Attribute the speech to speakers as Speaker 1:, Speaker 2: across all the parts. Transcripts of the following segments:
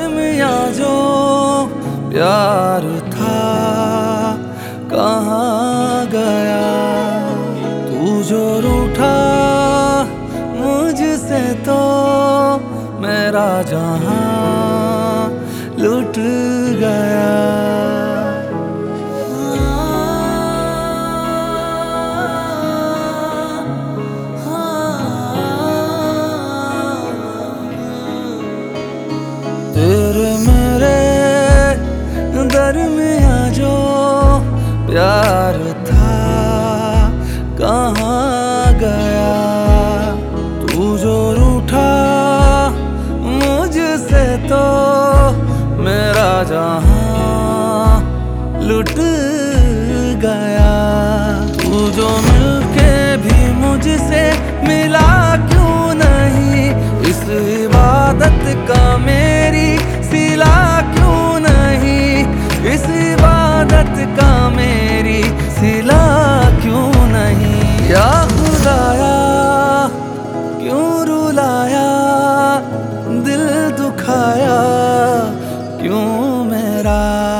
Speaker 1: दरमियां जो प्यार था कहाँ गया। तू जो रूठा मुझसे तो मेरा जहां लुट गया। तेरे मेरे दरमियां जो प्यार था कहाँ गया। तू जो रूठा मुझसे तो मेरा जहां लुट गया। तू जो मिलके भी मुझसे मिला क्यों नहीं, इस इबादत का मेरी सिला क्यों नहीं, इस इबादत का मेरी सिला क्यों नहीं। या खुदाया क्यों रुलाया, दिल दुखाया क्यों मेरा।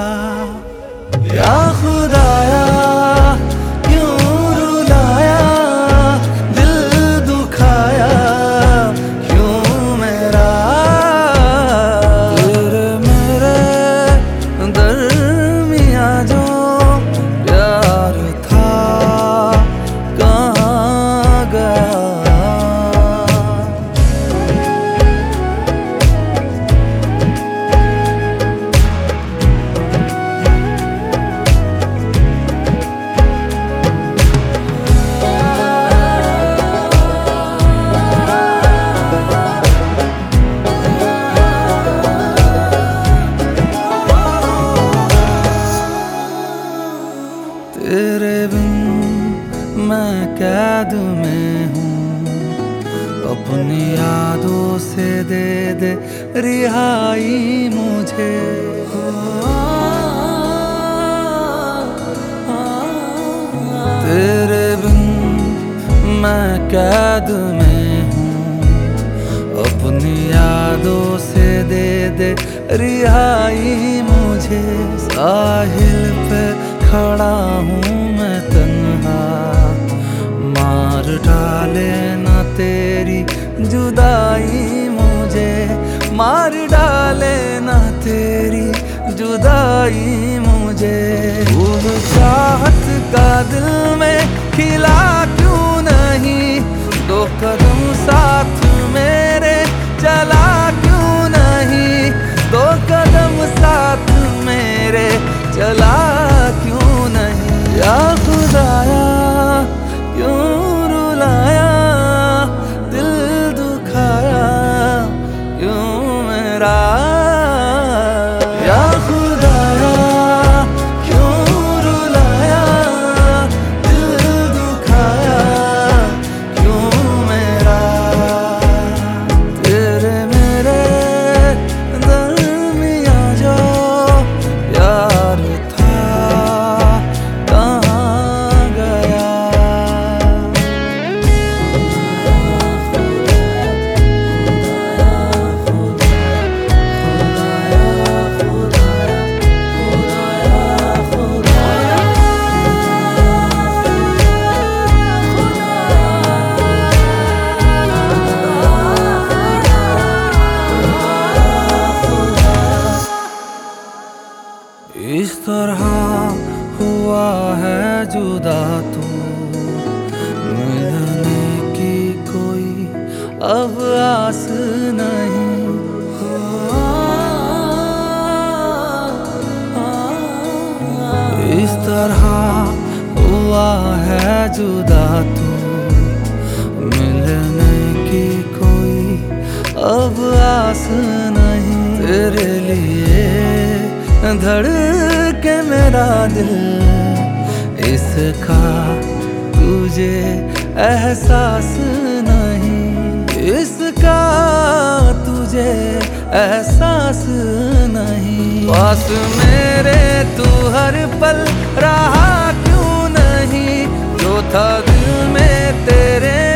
Speaker 1: या खुदाया क्यों रुलाया, दिल दुखाया क्यों मेरा। तेरे मेरे दरमियां जो प्यार था कहाँ गया। तेरे बिन मैं कैद में हूँ, अपनी यादों से दे दे रिहाई मुझे। तेरे बिन मैं कैद में हूँ, अपनी यादों से दे दे रिहाई मुझे। साहिल पे खड़ा हूँ मैं तन्हा, मार डाले ना तेरी जुदाई मुझे, मार डाले ना तेरी जुदाई मुझे। फूल चाहत का दिल में खिला क्यों नहीं, दो कदम साथ मेरे चला क्यों नहीं, दो कदम साथ मेरे चला क्यों नहीं। या खुदाया क्यों रुलाया, दिल दुखाया क्यों मेरा। या खुदाया क्यों रुलाया, दिल दुखाया क्यों मेरा। तेरे मेरे दरमियां जो प्यार था इस तरह हुआ है जुदा तू, मिलने की कोई अब आस नहीं। इस तरह हुआ है जुदा तू, मिलने की कोई अब आस नहीं। तेरे लिए धड़के मेरा दिल, इसका तुझे एहसास नहीं, इसका तुझे एहसास नहीं। पास मेरे तू हर पल रहा क्यों नहीं, जो था दिल में तेरे